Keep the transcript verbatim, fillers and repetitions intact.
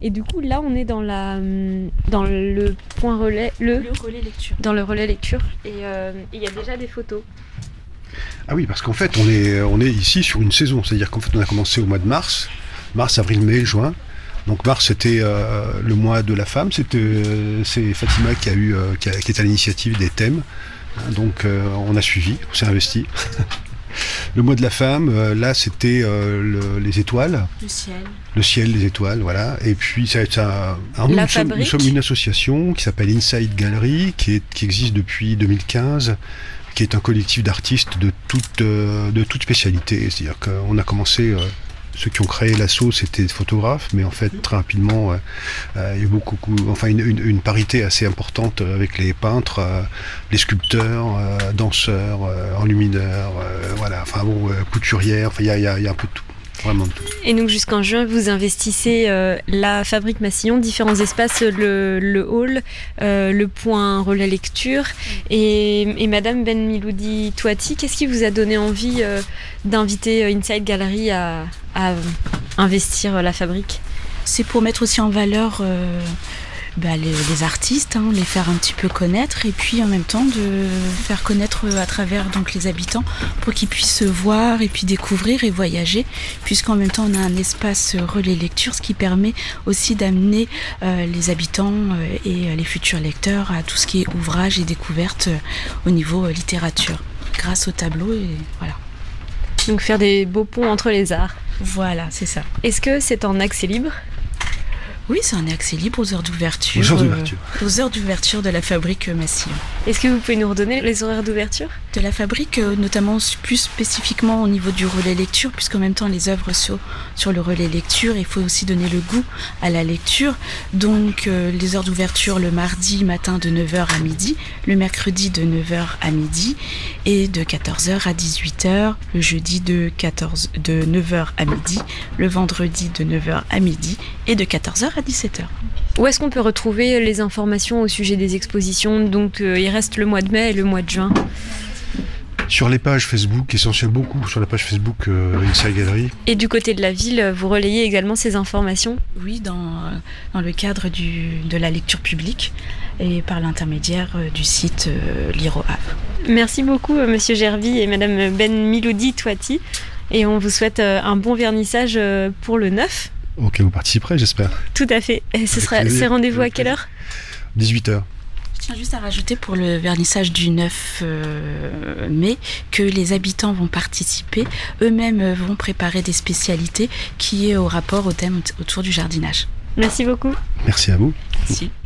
Et du coup, là, on est dans, la, dans le point relais, le, le relais lecture. Dans le relais lecture. Et il euh, y a déjà des photos. Ah oui, parce qu'en fait, on est, on est ici sur une saison. C'est-à-dire qu'en fait, on a commencé au mois de mars. Mars, avril, mai, juin. Donc mars, c'était euh, le mois de la femme. C'était, euh, c'est Fatima qui a eu, euh, qui, a, qui est à l'initiative des thèmes. Donc euh, on a suivi, on s'est investi. Le mois de la femme, euh, là, c'était euh, le, les étoiles. Le ciel. Le ciel, les étoiles, voilà. Et puis ça va être un. Alors, nous, la nous, sommes, nous sommes une association qui s'appelle Inside Gallery, qui, est, qui existe depuis deux mille quinze, qui est un collectif d'artistes de toute, euh, de toute spécialité. C'est-à-dire qu'on a commencé. Euh, Ceux qui ont créé l'asso, c'était des photographes, mais en fait, très rapidement, euh, euh, il y a eu beaucoup, enfin, une, une, une parité assez importante avec les peintres, euh, les sculpteurs, euh, danseurs, euh, enlumineurs, euh, voilà, enfin bon, euh, couturières, enfin, il y a, y a, y a un peu de tout. Vraiment de tout. Et donc jusqu'en juin, vous investissez euh, la Fabrique Massillon, différents espaces, le, le hall, euh, le point relais lecture. Et, et Madame Ben Miloudi Touati, qu'est-ce qui vous a donné envie euh, d'inviter Inside Gallery à, à investir la Fabrique ? C'est pour mettre aussi en valeur euh, bah, les, les artistes, hein, les faire un petit peu connaître, et puis en même temps de faire connaître à travers donc les habitants pour qu'ils puissent voir et puis découvrir et voyager, puisqu'en même temps on a un espace relais lecture, ce qui permet aussi d'amener euh, les habitants euh, et les futurs lecteurs à tout ce qui est ouvrage et découverte euh, au niveau euh, littérature, grâce au tableau, et voilà. Donc faire des beaux ponts entre les arts. Voilà, c'est ça. Est-ce que c'est en accès libre ? Oui, c'est un accès libre aux heures d'ouverture. Aux heures d'ouverture. Euh, aux heures d'ouverture de la Fabrique Massillon. Est-ce que vous pouvez nous redonner les horaires d'ouverture ? De la Fabrique, euh, notamment plus spécifiquement au niveau du relais lecture, puisqu'en même temps les œuvres sur, sur le relais lecture, il faut aussi donner le goût à la lecture. Donc euh, les heures d'ouverture le mardi matin de neuf heures à midi, le mercredi de neuf heures à midi et de quatorze heures à dix-huit heures, le jeudi de, quatorze, de neuf heures à midi, le vendredi de neuf heures à midi et de quatorze heures à dix-sept heures. Où est-ce qu'on peut retrouver les informations au sujet des expositions ? Donc euh, il reste le mois de mai et le mois de juin. Sur les pages Facebook, essentiellement beaucoup sur la page Facebook euh, Inside Gallery. Et du côté de la ville, vous relayez également ces informations ? Oui, dans, dans le cadre du, de la lecture publique et par l'intermédiaire du site euh, Lire au Havre. Merci beaucoup euh, Monsieur Gervy et Madame Ben Miloudi Touati. Et on vous souhaite euh, un bon vernissage euh, pour le neuf. Ok, vous participerez, j'espère. Tout à fait. Et ce sera, c'est rendez-vous à quelle heure ? dix-huit heures. Je tiens juste à rajouter pour le vernissage du neuf mai que les habitants vont participer. Eux-mêmes vont préparer des spécialités qui est au rapport au thème autour du jardinage. Merci beaucoup. Merci à vous. Merci.